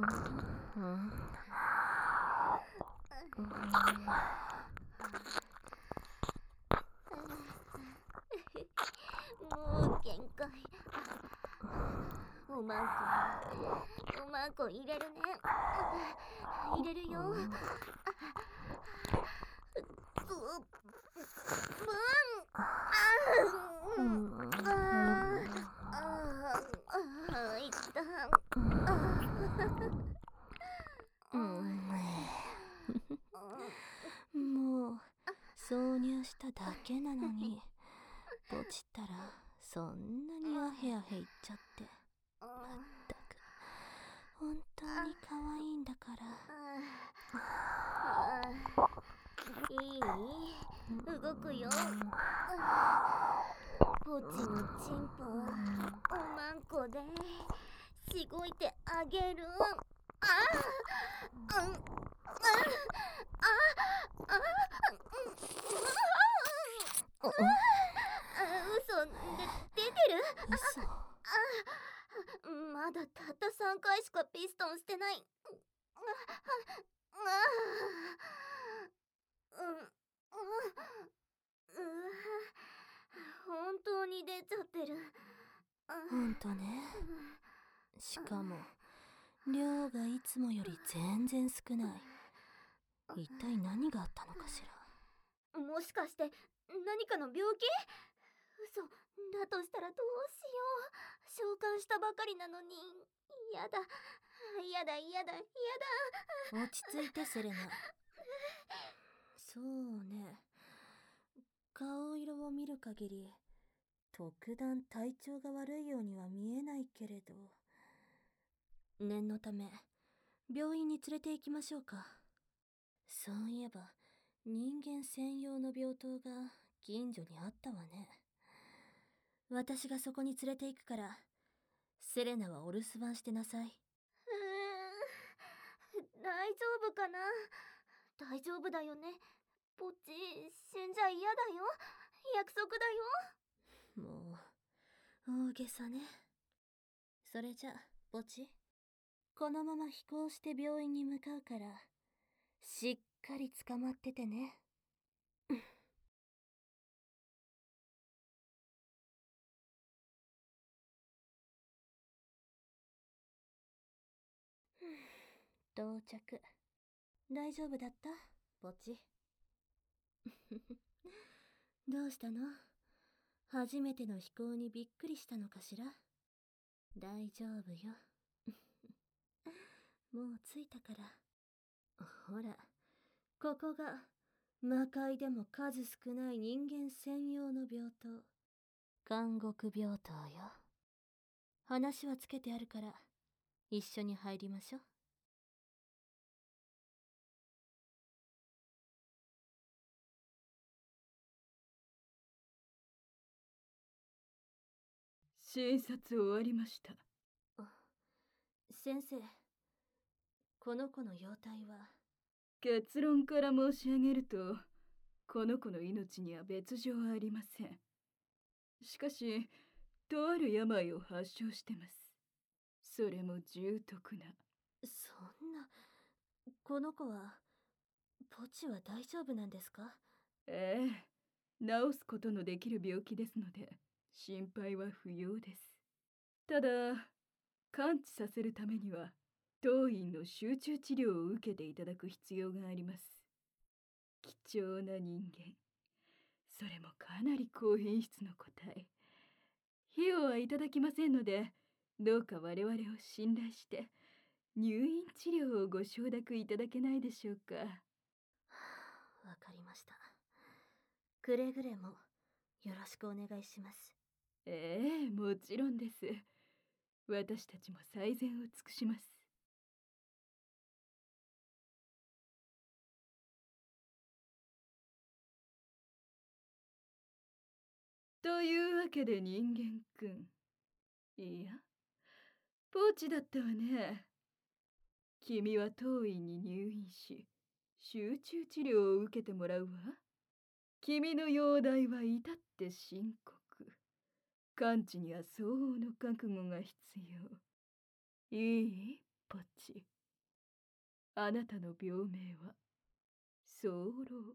もう限界。おまんこ入れるね。入れるよ。いった。 もう挿入しただけなのにポチったらそんなにアヘアヘいっちゃって、まったく本当に可愛いんだから。 いい？動くよ。ポチのチンポおまんこでしごいてあげる。嘘で出てる？ 嘘。 まだたった3回しかピストンしてない。本当に出ちゃってる。 ほんとね。しかも量がいつもより全然少ない。一体何があったのかしら。 もしかして何かの病気？嘘だとしたらどうしよう。召喚したばかりなのに。やだやだやだやだ。 落ち着いてセレナ。そうね、顔色を見る限り特段体調が悪いようには見えないけれど、念のため病院に連れて行きましょうか。そういえば人間専用の病棟が近所にあったわね。私がそこに連れて行くからセレナはお留守番してなさい。 大丈夫かな？大丈夫だよね。ポチ死んじゃ嫌だよ。約束だよ。 もう大げさね。それじゃポチ、このまま飛行して病院に向かうからしっかり捕まっててね。到着。大丈夫だったポチ？どうしたの？初めての飛行にびっくりしたのかしら。大丈夫よ。もう着いたから。ほら、ここが魔界でも数少ない人間専用の病棟、監獄病棟よ。話はつけてあるから一緒に入りましょう。 診察終わりました。 先生、この子の容体は？ 結論から申し上げると、この子の命には別状はありません。しかし、とある病を発症してます。それも重篤な。 そんな、この子は、ポチは大丈夫なんですか？ ええ、治すことのできる病気ですので、心配は不要です。ただ、完治させるためには、当院の集中治療を受けていただく必要があります。貴重な人間。それもかなり高品質の個体。費用はいただきませんので、どうか我々を信頼して、入院治療をご承諾いただけないでしょうか。 わかりました。くれぐれもよろしくお願いします。 ええ、もちろんです。私たちも最善を尽くします。というわけで人間くん。いや、ポーチだったわね。君は当院に入院し、集中治療を受けてもらうわ。君の容体は至って深刻。完治には相応の覚悟が必要。いいポチ。 あなたの病名は早漏。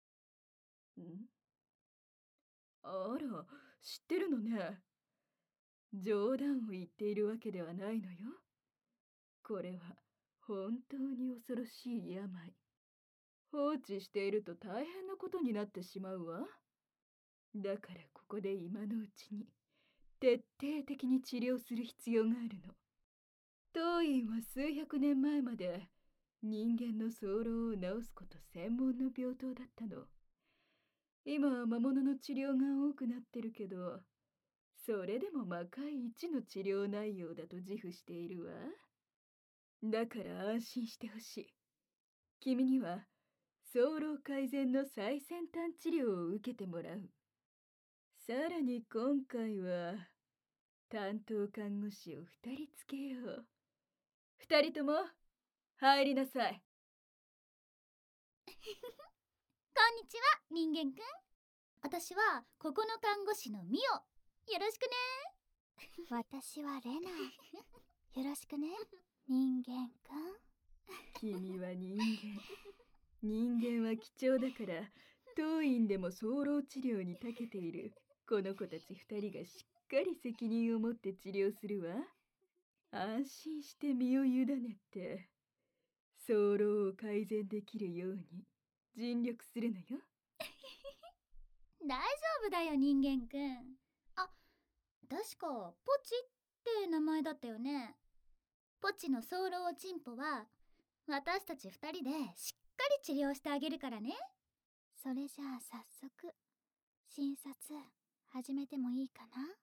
あら、知ってるのね。冗談を言っているわけではないのよ。これは本当に恐ろしい病。放置していると大変なことになってしまうわ。だからここで今のうちに徹底的に治療する必要があるの。当院は数百年前まで人間の早漏を治すこと専門の病棟だったの。今は魔物の治療が多くなってるけど、それでも魔界一の治療内容だと自負しているわ。だから安心してほしい。君には早漏改善の最先端治療を受けてもらう。さらに今回は担当看護師を2人つけよう。2人とも入りなさい。 こんにちは、人間くん。私はここの看護師のミオ。よろしくね。 私はレナ。よろしくね、人間くん。 君は人間。人間は貴重だから、当院でも早漏治療に長けているこの子たち2人がしっかり責任を持って治療するわ。安心して身を委ねて、早漏を改善できるように尽力するのよ。 大丈夫だよ、人間くん。あ、確かポチって名前だったよね。ポチの早漏チンポは私たち2人でしっかり治療してあげるからね。 それじゃあ早速診察始めてもいいかな。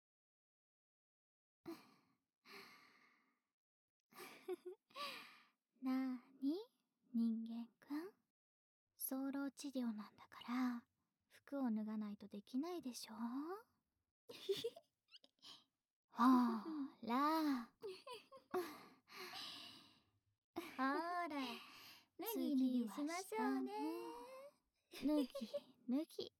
なーに、人間くん。早漏治療なんだから服を脱がないとできないでしょ。ほらほら、脱ぎ脱ぎしましょうね。 脱ぎ脱ぎ。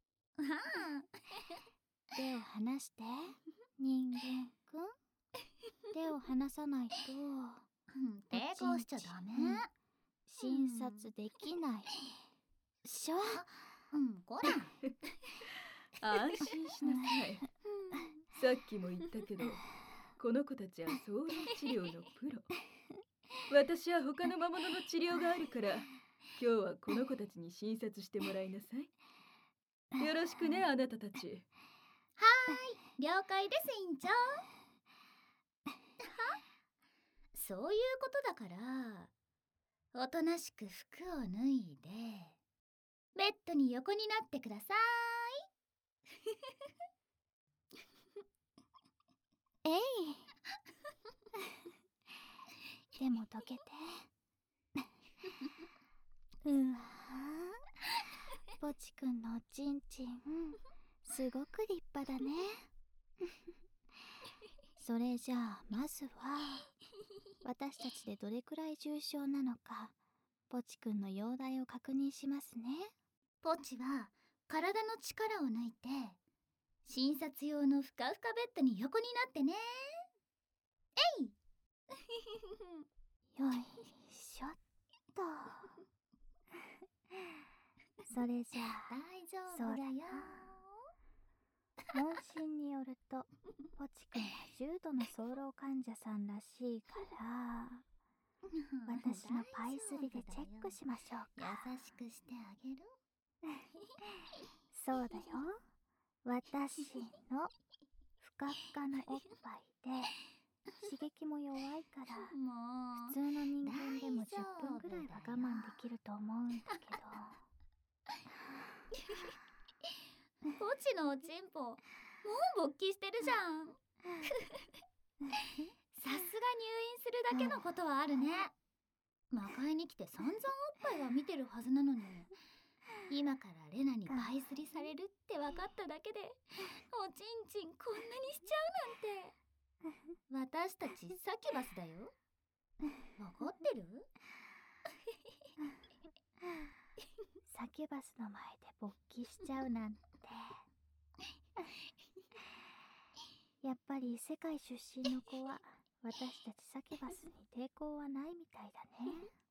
手を離して、人間くん。手を離さないと抵抗しちゃダメ。 診察できないでしょ。 こら。 安心しなさい。さっきも言ったけど、この子たちは早漏治療のプロ。私は他の魔物の治療があるから、今日はこの子たちに診察してもらいなさい。よろしくね、あなたたち。 はーい、了解です、院長。そういうことだから、おとなしく服を脱いでベッドに横になってくださえい。でもどけて。うわー、ポチくんのおちんちんすごく立派だね。それじゃあまずは私たちでどれくらい重症なのかポチくんの容体を確認しますね。 ポチは体の力を抜いて診察用のふかふかベッドに横になってね。えい。 よいしょっと。それじゃあ大丈そうだ夫だよ。 問診によるとポチくんは重度の早漏患者さんらしいから私のパイスリでチェックしましょうか。 優しくしてあげる。 そうだよ、私のふかふかのおっぱいで刺激も弱いからも普通の人間でも10分ぐらいは我慢できると思うんだけど。 ポチのおちんぽもう勃起してるじゃん。さすが入院するだけのことはあるね。魔界に来て散々おっぱいは見てるはずなのに、今からレナにパイスリされるって分かっただけでおちんちんこんなにしちゃうなんて。私たちサキュバスだよ。分かってる？ サキュバスの前で勃起しちゃうなんて。やっぱり世界出身の子は私たちサキュバスに抵抗はないみたいだね。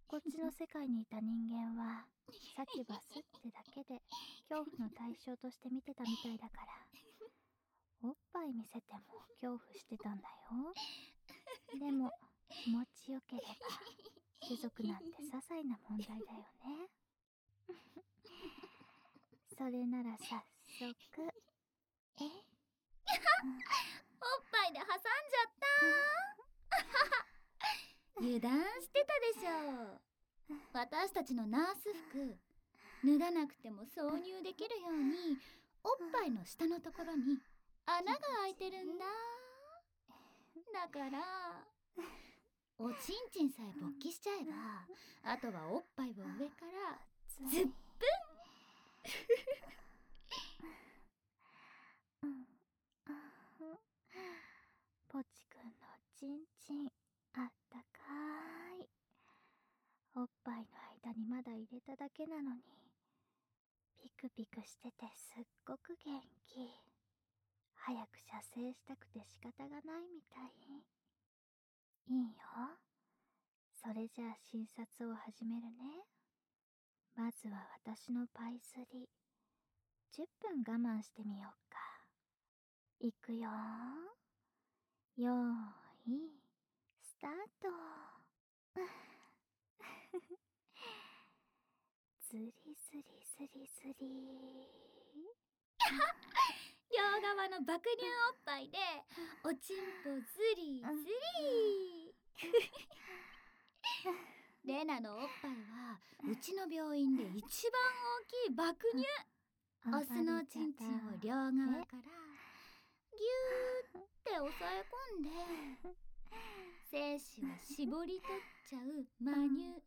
こっちの世界にいた人間はサキュバスってだけで恐怖の対象として見てたみたいだから、おっぱい見せても恐怖してたんだよ。でも気持ちよければ種族なんて些細な問題だよね。それなら早速。 おっぱいで挟んじゃった油断してたでしょ。私たちのナース服脱がなくても挿入できるようにおっぱいの下のところに穴が開いてるんだ。だからおちんちんさえ勃起しちゃえば、あとはおっぱいを上からズップンポチくんのちんちんあったかーい。おっぱいの間にまだ入れただけなのにピクピクしててすっごく元気。早く射精したくて仕方がないみたい。いいよ。それじゃあ診察を始めるね。まずは私のパイスリ10分我慢してみようか。いくよー。よーいスタート。ズリズリズリズリ両側の爆乳おっぱいでおちんぽズリズリレナのおっぱいはうちの病院で一番大きい爆乳。オスのちんちんを両側からギューって押さえ込んで精子を絞り取っちゃうマニュ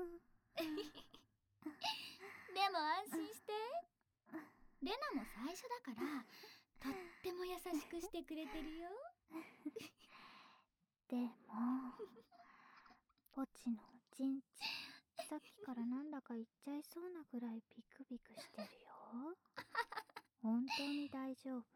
でも安心して、レナも最初だからとっても優しくしてくれてるよ。 でもポチのちんちんさっきからなんだか言っちゃいそうなぐらいビクビクしてるよ。本当に大丈夫？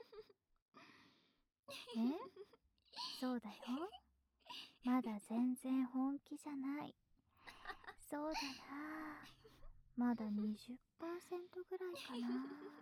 そうだよ。まだ全然本気じゃない。そうだな。まだ20%ぐらいかな。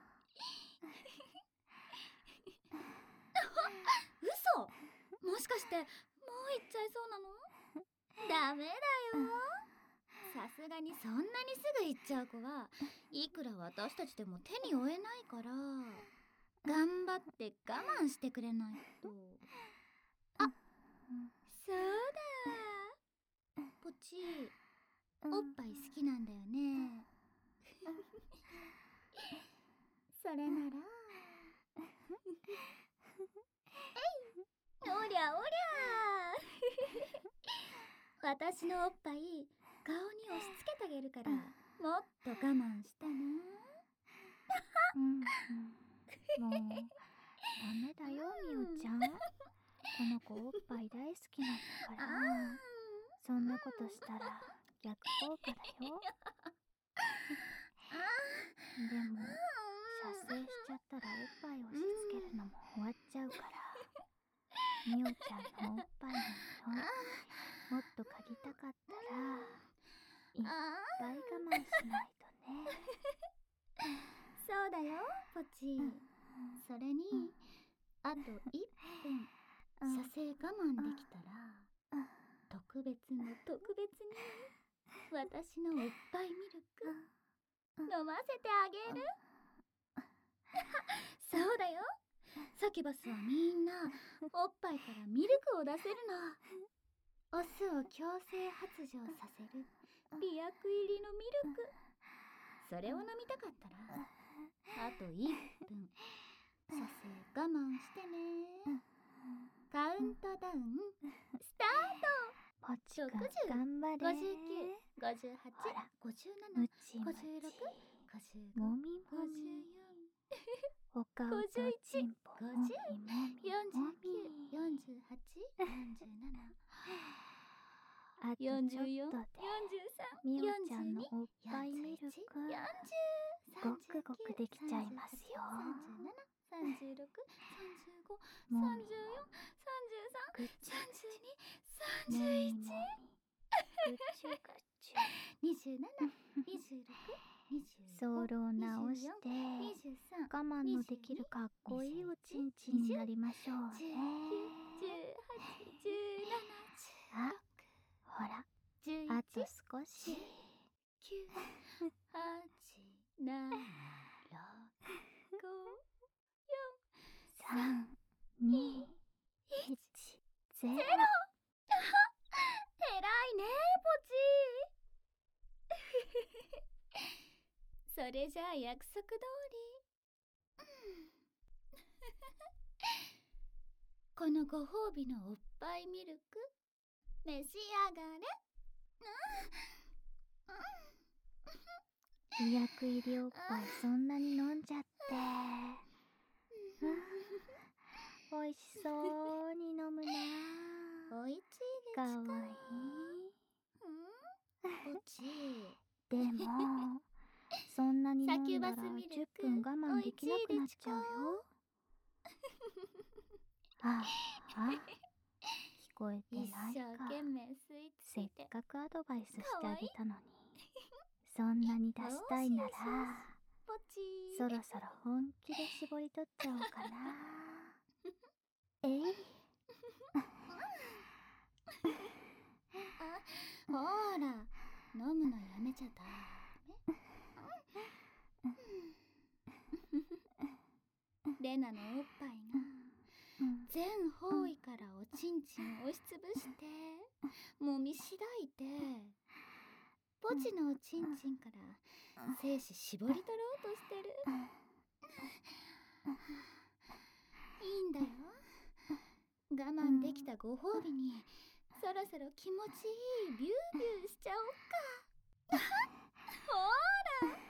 嘘？もしかしてもう行っちゃいそうなの？ダメだよ。さすがにそんなにすぐ行っちゃう子はいくら私たちでも手に負えないから、頑張って我慢してくれないと。あ、そうだ。ポチ、おっぱい好きなんだよね。それならおりゃおりゃ私のおっぱい顔に押し付けてあげるから、もっと我慢してね。 もうダメだよみおちゃん。この子おっぱい大好きなんだから。そんなことしたら逆効果だよ。でも射精しちゃったらおっぱい押し付けるのも終わっちゃうから、みおちゃんのおっぱいの色もっと嗅ぎたかったらいっぱい我慢しないとね。 そうだよポチ。それにあと1分射精我慢できたら特別の特別に私のおっぱいミルク飲ませてあげる。そうだよ。サキュバスはみんなおっぱいからミルクを出せるの。オスを強制発情させる美薬入りのミルク。それを飲みたかったらあと1分射精我慢してね。カウントダウンスタート。 ポチくん 60 頑張れ。 59、58、 ほら 57、 ムチム 56、 チ 55、 もみもみ。 54、 お顔とチンポもみもみもみ。 48、47、 あとちょっとでみおちゃんのおっぱいミルクごくごくできちゃいますよ。 36、35、 もみも 34、 ぐち 33、32、 もみ 31。 もみぐちゅぐソロを直して我慢のできるかっこいいおちんちんになりましょうね。あ、ほら、あと少し。3、2、1、0。 偉いねポチそれじゃあ約束通りこのご褒美のおっぱいミルク召し上がれ。 医薬入りおっぱいそんなに飲んじゃって。おいしそうに飲むな。 おいちいでかわいい。 ポチでもそんなに飲んだらサキュバスミルク 10分我慢できなくなっちゃうよ。ああ、聞こえて一ないか。 生懸命吸い付せっいてかくアドバイスしてあげたのに。そんなに出したいならポチそろそろ本気で絞り取っちゃおうかな。えい。 ほら飲むのやめちゃダメ。レナのおっぱいが全方位からおちんちんを押しつぶしてもみしだいてポチのおちんちんから精子絞り取ろうとしてる。いいんだよ。我慢できたご褒美にそろそろ気持ちいいビュービューしちゃおっか。ほら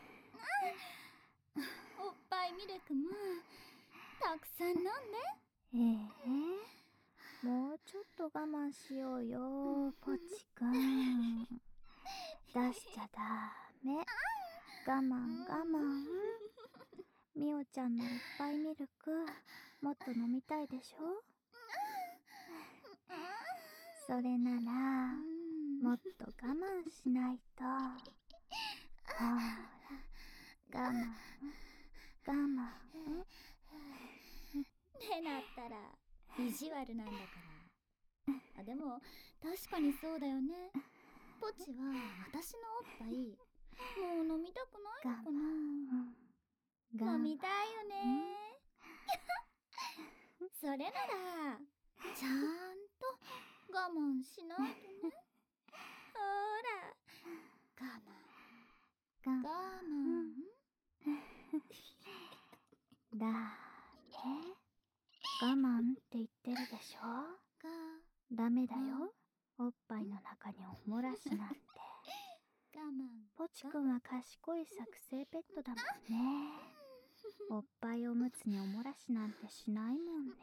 おっぱいミルクもたくさん飲んで。 もうちょっと我慢しようよ、ポチくん。出しちゃダメ。我慢我慢。みおちゃんのおっぱいミルクもっと飲みたいでしょ。それならもっと我慢しないと。ほら我慢我慢。 レナったら意地悪なんだから。でも確かにそうだよね。ポチは私のおっぱいもう飲みたくないのかな。飲みたいよね。それならちゃんと我慢しないとね。ほら我慢だね。我慢って言ってるでしょ。ダメだよ。おっぱいの中におもらしなんて。ポチくんは賢い作成ペットだもんね。おっぱいおむつにおもらしなんてしないもんね。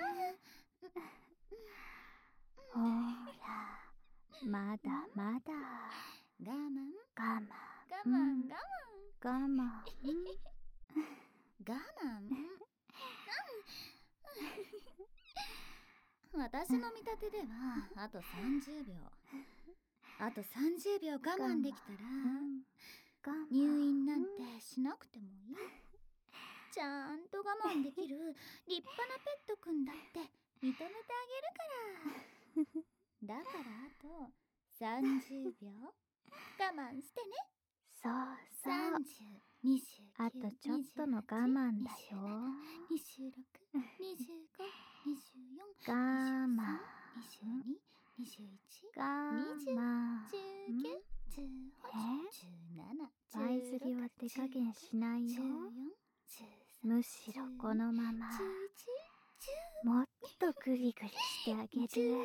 ほら、まだまだ。 我慢我慢我慢我慢。 我慢私の見立てではあと30秒あと30秒我慢できたら入院なんてしなくてもいい。ちゃんと我慢できる立派なペットくんだって認めてあげるから。だからあと30秒我慢してね。 そうそう。 30、29、 あとちょっとの我慢だよ。 26、25、24、 我慢 22、21、 我慢。 19、18、17、 バイズリは手加減しないよ。 14、 むしろこのまま 11、 もっとグリグリしてあげる。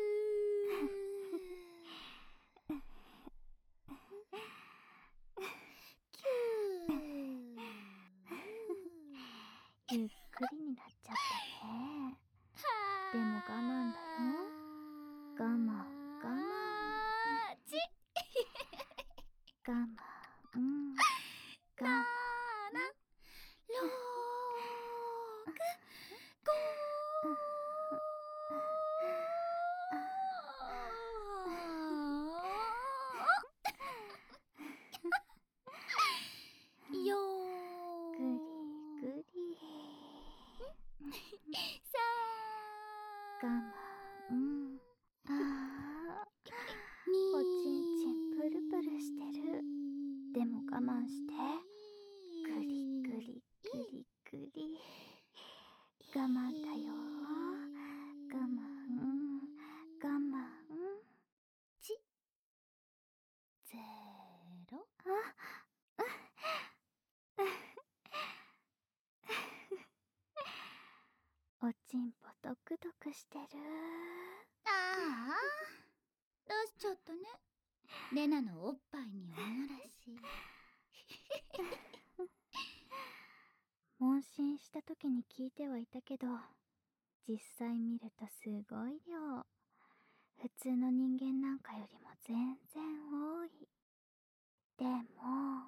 ゆっくりになっちゃったね。でも我慢だよ。我慢我慢我慢。我慢。 ちんぽドクドクしてる。 ああ、出しちゃったね。レナのおっぱいにおもらし。 問診した時に聞いてはいたけど、実際見るとすごい量。普通の人間なんかよりも全然多い。でも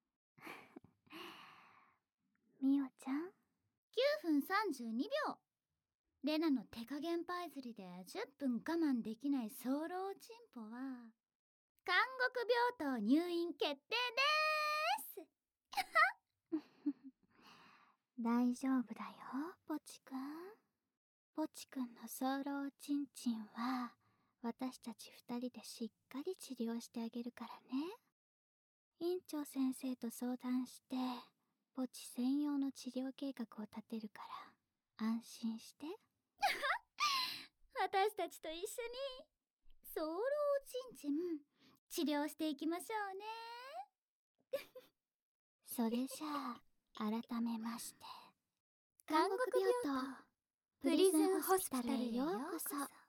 みおちゃん、 9分32秒。レナの手加減パイ釣りで10分我慢できない早漏チンポは監獄病棟入院決定でーす。 大丈夫だよ、ポチくん。ポチくんの早漏チンチンは私たち2人でしっかり治療してあげるからね。院長先生と相談してポチ専用の治療計画を立てるから安心して。 私たちと一緒に早漏チンチン治療していきましょうね。 それじゃあ改めまして、 監獄病棟プリズンホスピタルへようこそ。